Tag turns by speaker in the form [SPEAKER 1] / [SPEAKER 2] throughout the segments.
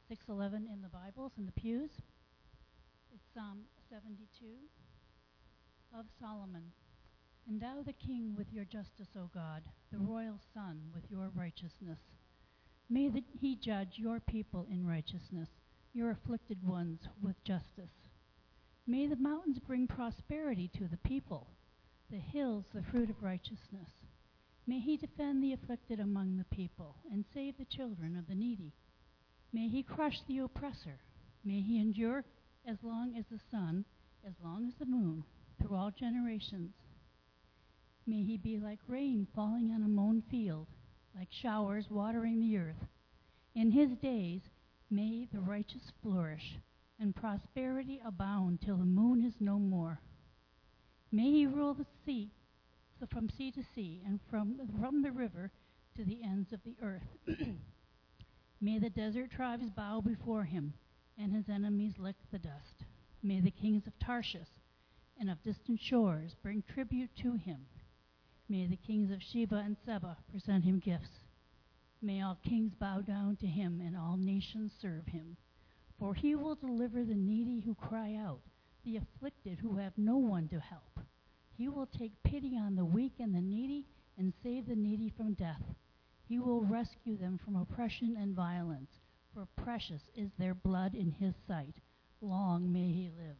[SPEAKER 1] 611 in the Bibles, in the pews. It's Psalm 72 of Solomon. Endow the king with your justice, O God, the royal son with your righteousness. May he judge your people in righteousness, your afflicted ones with justice. May the mountains bring prosperity to the people, the hills the fruit of righteousness. May he defend the afflicted among the people and save the children of the needy. May he crush the oppressor. May he endure as long as the sun, as long as the moon, through all generations. May he be like rain falling on a mown field, like showers watering the earth. In his days may the righteous flourish, and prosperity abound till the moon is no more. May he rule the sea, so from sea to sea, and from the river to the ends of the earth. May the desert tribes bow before him, and his enemies lick the dust. May the kings of Tarshish and of distant shores bring tribute to him. May the kings of Sheba and Seba present him gifts. May all kings bow down to him, and all nations serve him. For he will deliver the needy who cry out, the afflicted who have no one to help. He will take pity on the weak and the needy, and save the needy from death. He will rescue them from oppression and violence, for precious is their blood in his sight. Long may he live.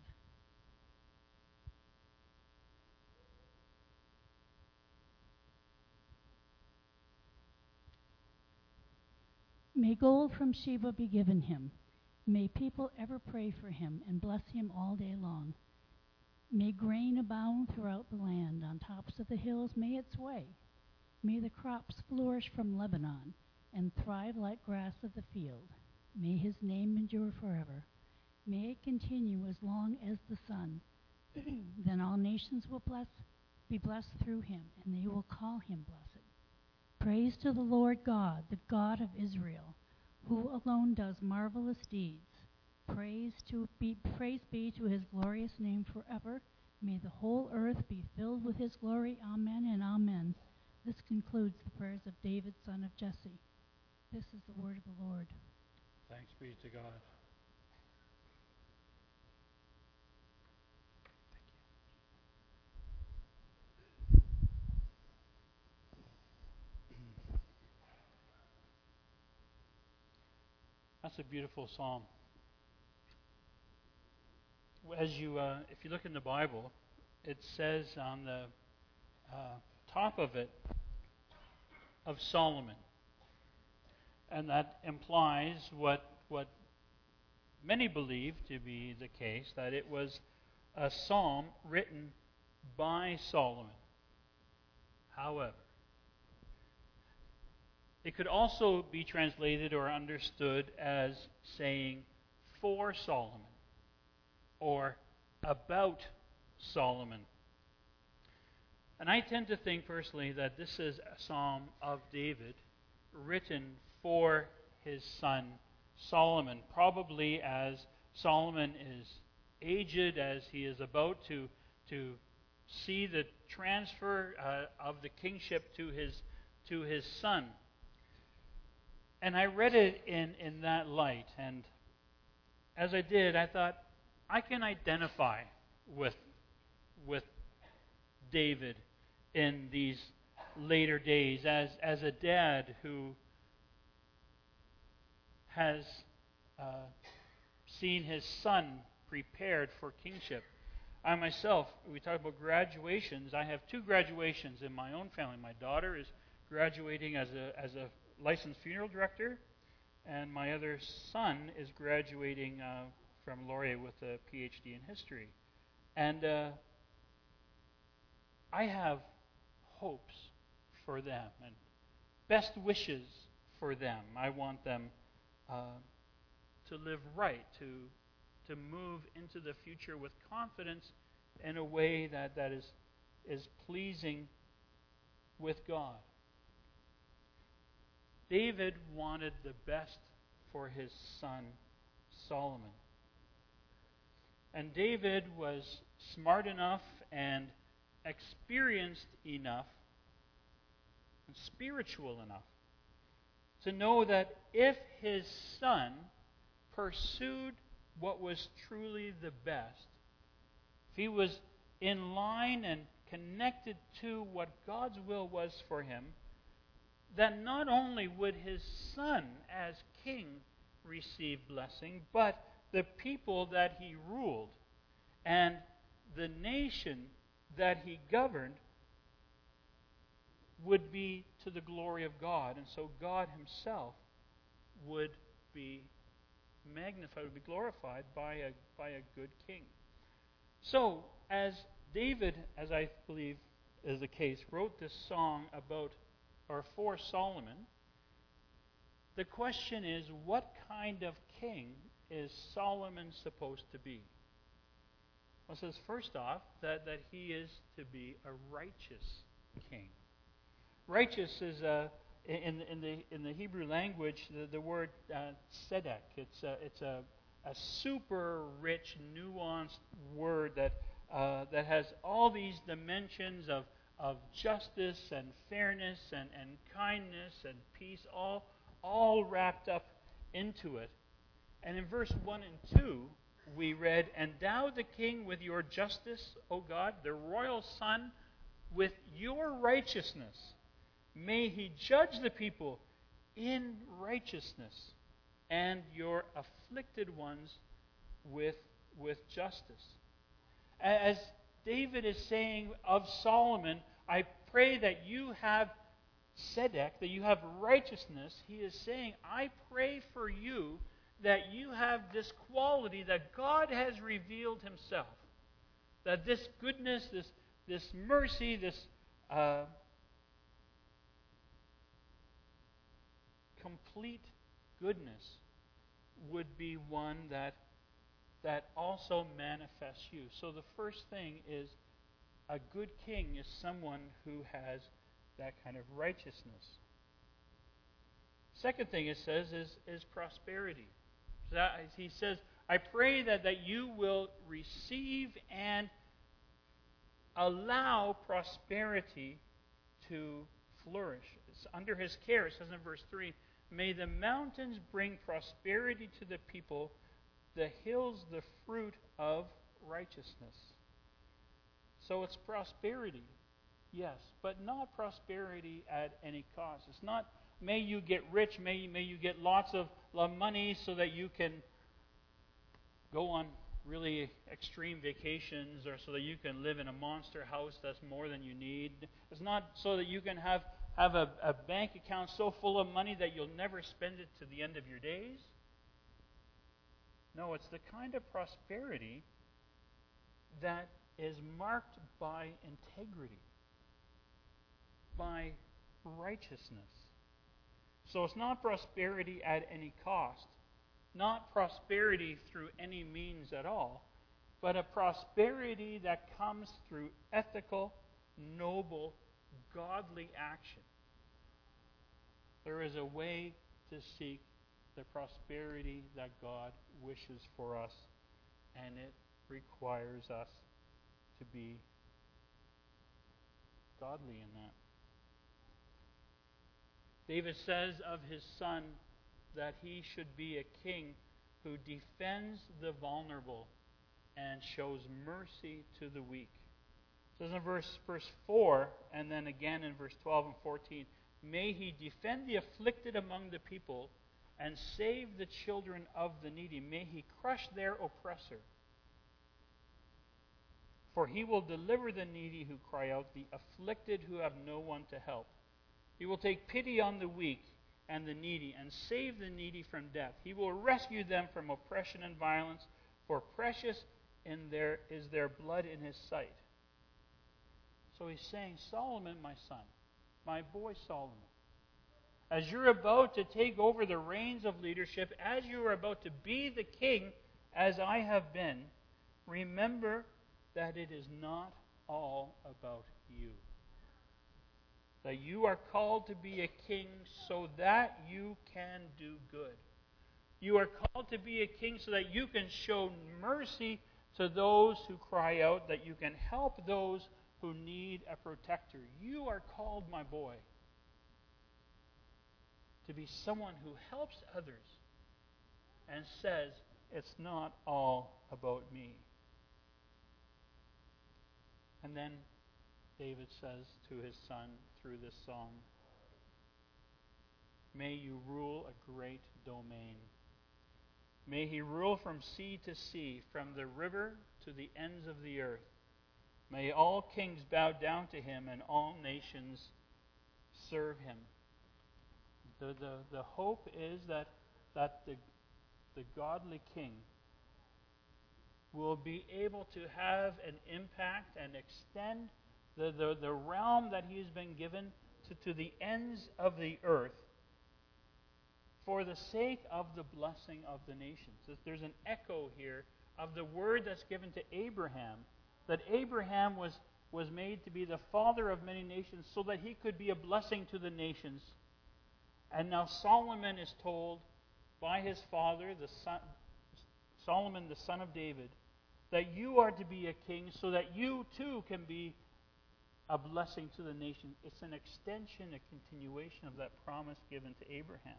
[SPEAKER 1] May gold from Sheba be given him. May people ever pray for him and bless him all day long. May grain abound throughout the land. On tops of the hills may it sway. May the crops flourish from Lebanon and thrive like grass of the field. May his name endure forever. May it continue as long as the sun. Then all nations will be blessed through him, and they will call him blessed. Praise to the Lord God, the God of Israel, who alone does marvelous deeds. Praise be to his glorious name forever. May the whole earth be filled with his glory. Amen and amen. This concludes the prayers of David, son of Jesse. This is the word of the Lord.
[SPEAKER 2] Thanks be to God. That's a beautiful psalm. If you look in the Bible, it says on the top of it, of Solomon. And that implies what many believe to be the case, that it was a psalm written by Solomon. However, it could also be translated or understood as saying for Solomon or about Solomon. And I tend to think personally that this is a psalm of David written for his son Solomon, probably as Solomon is aged, as he is about to see the transfer of the kingship to his son. And I read it in that light, and as I did, I thought, I can identify with David in these later days as a dad who has seen his son prepared for kingship. I myself, we talk about graduations. I have 2 graduations in my own family. My daughter is graduating as a licensed funeral director, and my other son is graduating from Laurier with a PhD in history. And I have hopes for them and best wishes for them. I want them to live right, to move into the future with confidence in a way that is pleasing with God. David wanted the best for his son Solomon. And David was smart enough and experienced enough and spiritual enough to know that if his son pursued what was truly the best, if he was in line and connected to what God's will was for him, then not only would his son as king receive blessing, but the people that he ruled and the nation that he governed would be to the glory of God. And so God himself would be magnified, would be glorified by a good king. So, as David, as I believe is the case, wrote this song about or for Solomon, the question is, what kind of king is Solomon supposed to be? Well, it says first off that he is to be a righteous king. Righteous is in the Hebrew language the word tzedek. It's a super rich, nuanced word that has all these dimensions of justice and fairness and kindness and peace all wrapped up into it. And in verse 1 and 2, we read, "Endow the king with your justice, O God, the royal son with your righteousness. May he judge the people in righteousness, and your afflicted ones with justice." As David is saying of Solomon, I pray that you have tzedek, that you have righteousness. He is saying, I pray for you that you have this quality that God has revealed himself. That this goodness, this mercy, this complete goodness would be one that also manifests you. So the first thing is, a good king is someone who has that kind of righteousness. Second thing it says is prosperity. He says, I pray that you will receive and allow prosperity to flourish. It's under his care. It says in verse 3, may the mountains bring prosperity to the people, the hills the fruit of righteousness. So it's prosperity, yes, but not prosperity at any cost. It's not, may you get rich, may you get lots of money so that you can go on really extreme vacations, or so that you can live in a monster house that's more than you need. It's not so that you can have a bank account so full of money that you'll never spend it to the end of your days. No, it's the kind of prosperity that is marked by integrity, by righteousness. So it's not prosperity at any cost, not prosperity through any means at all, but a prosperity that comes through ethical, noble, godly action. There is a way to seek the prosperity that God wishes for us, and it requires us to be godly in that. David says of his son that he should be a king who defends the vulnerable and shows mercy to the weak. It says in verse 4, and then again in verse 12 and 14, may he defend the afflicted among the people and save the children of the needy. May he crush their oppressor. For he will deliver the needy who cry out, the afflicted who have no one to help. He will take pity on the weak and the needy and save the needy from death. He will rescue them from oppression and violence, for precious is their blood in his sight. So he's saying, Solomon, my son, my boy Solomon, as you're about to take over the reins of leadership, as you are about to be the king, as I have been, remember that it is not all about you. That you are called to be a king so that you can do good. You are called to be a king so that you can show mercy to those who cry out, that you can help those who need a protector. You are called, my boy, to be someone who helps others, and says, it's not all about me. And then David says to his son through this song, may you rule a great domain. May he rule from sea to sea, from the river to the ends of the earth. May all kings bow down to him and all nations serve him. The hope is that the godly king will be able to have an impact and extend the realm that he has been given to the ends of the earth for the sake of the blessing of the nations. There's an echo here of the word that's given to Abraham, that Abraham was made to be the father of many nations so that he could be a blessing to the nations. And now Solomon is told by his father, Solomon, the son of David, that you are to be a king so that you too can be a blessing to the nation. It's an extension, a continuation of that promise given to Abraham.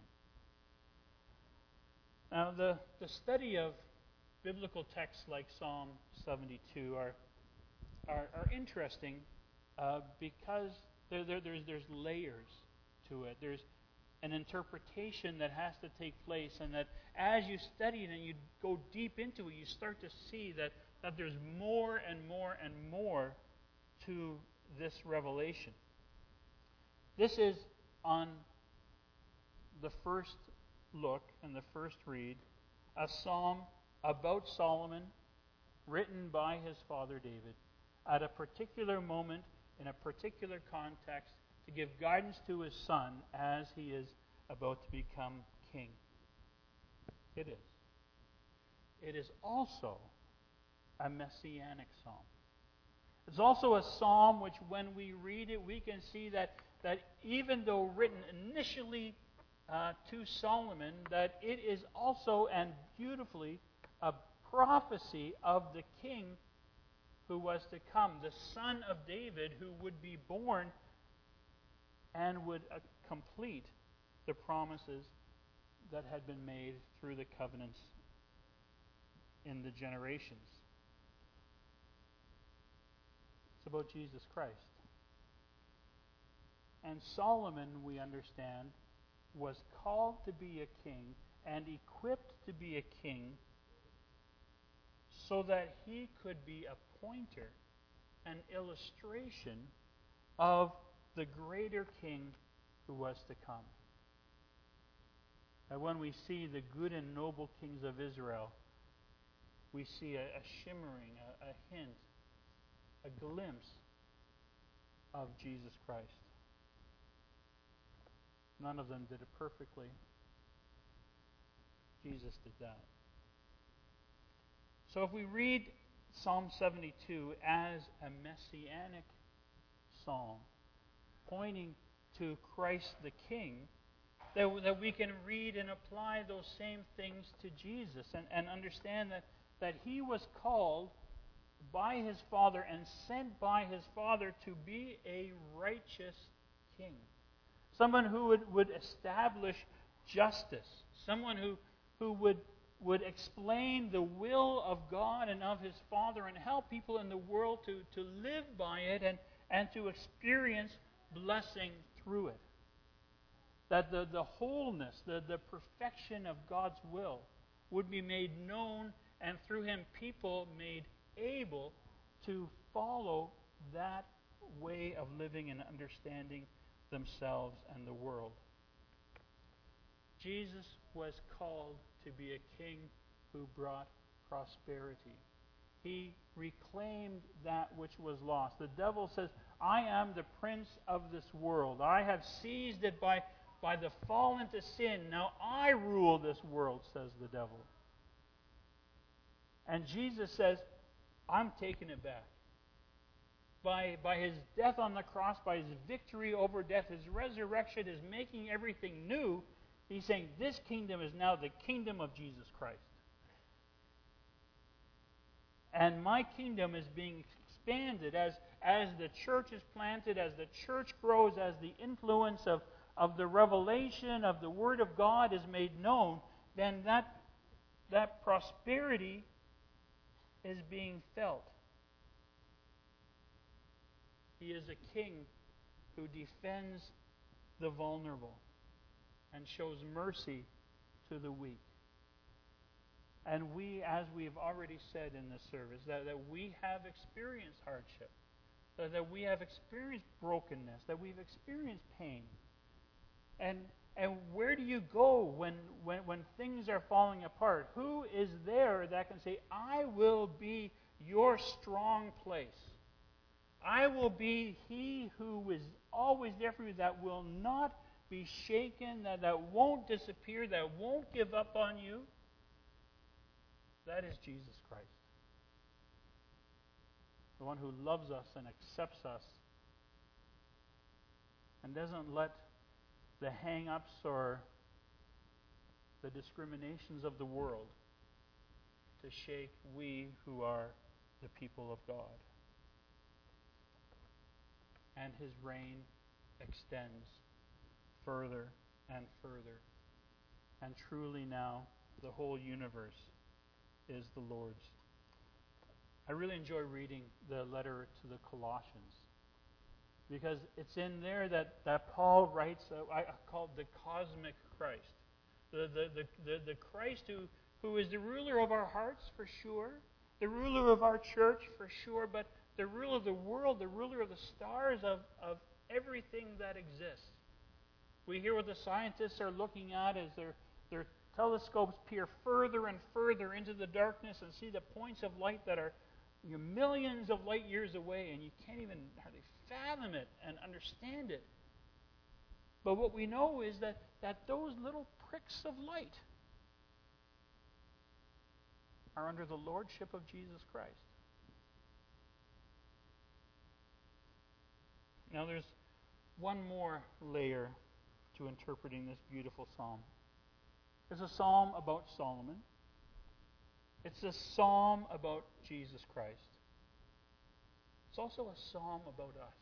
[SPEAKER 2] Now, the study of biblical texts like Psalm 72 are interesting because there's layers to it. There's an interpretation that has to take place, and that as you study it and you go deep into it, you start to see that there's more and more and more to this revelation. This is on the first look and the first read, a psalm about Solomon written by his father David at a particular moment in a particular context to give guidance to his son as he is about to become king. It is. It is also a messianic psalm. It's also a psalm which, when we read it, we can see that even though written initially to Solomon, that it is also and beautifully a prophecy of the king who was to come, the son of David who would be born and would complete the promises that had been made through the covenants in the generations. It's about Jesus Christ. And Solomon, we understand, was called to be a king and equipped to be a king so that he could be a pointer, an illustration of the greater king who was to come. And when we see the good and noble kings of Israel, we see a shimmering, a hint, a glimpse of Jesus Christ. None of them did it perfectly. Jesus did that. So if we read Psalm 72 as a messianic psalm, pointing to Christ the King, that we can read and apply those same things to Jesus and understand that he was called by his Father and sent by his Father to be a righteous king. Someone who would establish justice. Someone who would explain the will of God and of his Father and help people in the world to live by it and to experience blessing through it. That the wholeness, the perfection of God's will would be made known, and through him people made able to follow that way of living and understanding themselves and the world. Jesus was called to be a king who brought prosperity. He reclaimed that which was lost. The devil says, I am the prince of this world. I have seized it by the fall into sin. Now I rule this world, says the devil. And Jesus says, I'm taking it back. By his death on the cross, by his victory over death, his resurrection is making everything new. He's saying this kingdom is now the kingdom of Jesus Christ. And my kingdom is being expanded as the church is planted, as the church grows, as the influence of the revelation of the Word of God is made known, then that that prosperity is being felt. He is a king who defends the vulnerable and shows mercy to the weak. And we, as we have already said in this service, that we have experienced hardship, that we have experienced brokenness, that we've experienced pain. And where do you go when things are falling apart? Who is there that can say, I will be your strong place? I will be he who is always there for you, that will not be shaken, that won't disappear, that won't give up on you. That is Jesus Christ. The one who loves us and accepts us and doesn't let the hang-ups or the discriminations of the world to shake we who are the people of God. And his reign extends further and further. And truly now, the whole universe is the Lord's. I really enjoy reading the letter to the Colossians, because it's in there that Paul writes, I call it the cosmic Christ. The Christ who is the ruler of our hearts for sure, the ruler of our church for sure, but the ruler of the world, the ruler of the stars, of everything that exists. We hear what the scientists are looking at as their telescopes peer further and further into the darkness and see the points of light that are millions of light years away, and you can't even hardly fathom it and understand it. But what we know is that those little pricks of light are under the lordship of Jesus Christ. Now there's one more layer to interpreting this beautiful psalm. It's a psalm about Solomon. It's a psalm about Jesus Christ. It's also a psalm about us.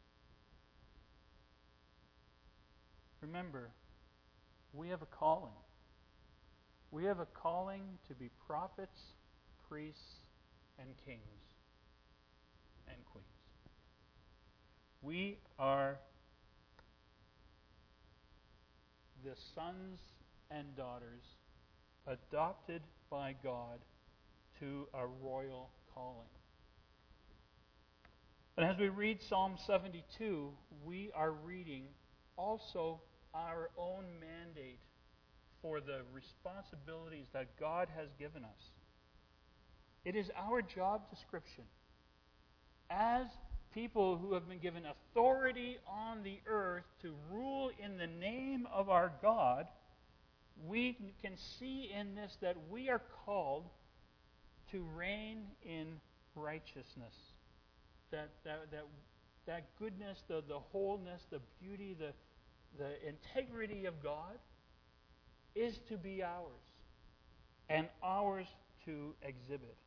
[SPEAKER 2] Remember, we have a calling. We have a calling to be prophets, priests, and kings and queens. We are the sons and daughters adopted by God to a royal calling. And as we read Psalm 72, we are reading also our own mandate for the responsibilities that God has given us. It is our job description as people who have been given authority on the earth to rule in the name of our God. We can see in this that we are called to reign in righteousness. That goodness, the wholeness, the beauty, the integrity of God is to be ours, and ours to exhibit.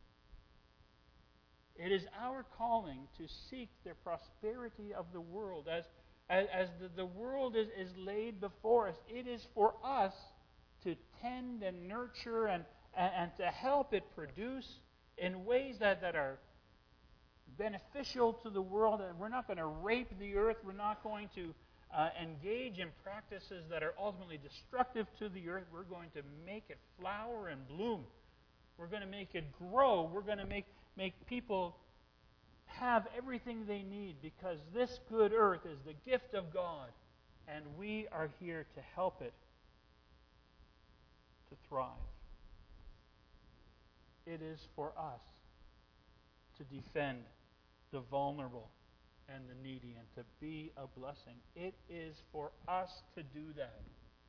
[SPEAKER 2] It is our calling to seek the prosperity of the world. As the world is laid before us, it is for us to tend and nurture and to help it produce in ways that are beneficial to the world. We're not going to rape the earth. We're not going to engage in practices that are ultimately destructive to the earth. We're going to make it flower and bloom. We're going to make it grow. We're going to make people have everything they need, because this good earth is the gift of God, and we are here to help it to thrive. It is for us to defend the vulnerable and the needy and to be a blessing. It is for us to do that.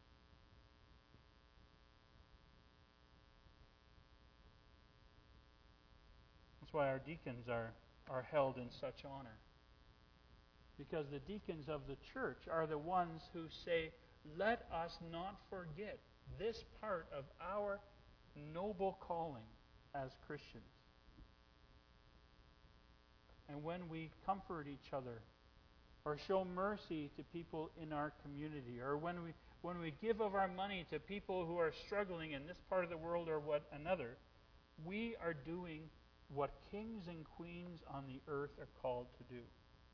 [SPEAKER 2] That's why our deacons are held in such honor. Because the deacons of the church are the ones who say, let us not forget this part of our noble calling as Christians. And when we comfort each other, or show mercy to people in our community, or when we give of our money to people who are struggling in this part of the world or what another, we are doing what kings and queens on the earth are called to do.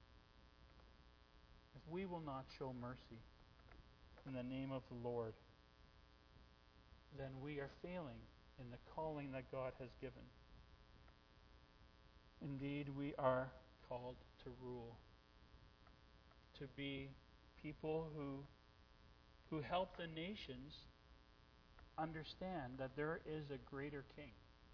[SPEAKER 2] If we will not show mercy in the name of the Lord, then we are failing in the calling that God has given. Indeed, we are called to rule, to be people who help the nations understand that there is a greater king.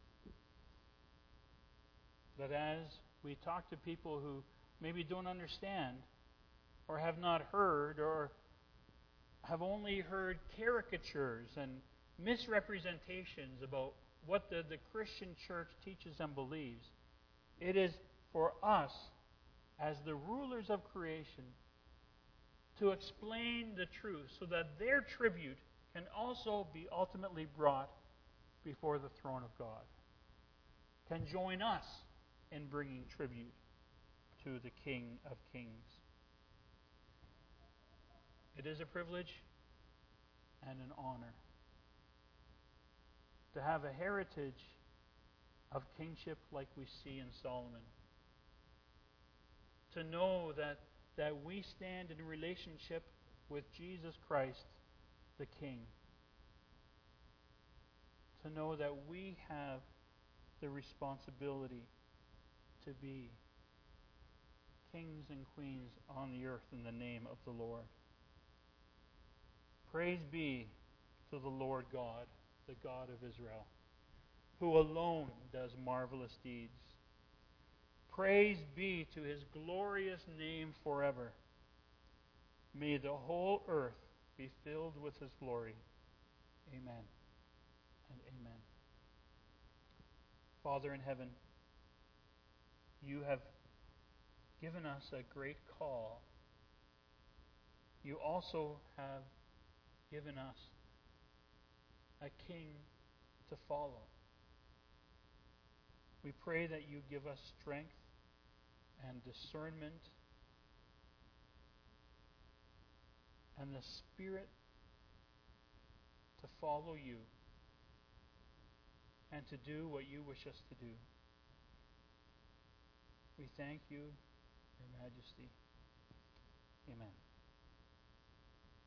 [SPEAKER 2] That as we talk to people who maybe don't understand or have not heard or have only heard caricatures and misrepresentations about what the Christian church teaches and believes, it is for us as the rulers of creation to explain the truth so that their tribute can also be ultimately brought before the throne of God, can join us in bringing tribute to the King of Kings. It is a privilege and an honor to have a heritage of kingship like we see in Solomon. To know that we stand in relationship with Jesus Christ, the King. To know that we have the responsibility to be kings and queens on the earth in the name of the Lord. Praise be to the Lord God, the God of Israel, who alone does marvelous deeds. Praise be to his glorious name forever. May the whole earth be filled with his glory. Amen and amen. Father in heaven, you have given us a great call. You also have given us a king to follow. We pray that you give us strength and discernment and the Spirit to follow you and to do what you wish us to do. We thank you, Your Majesty. Amen.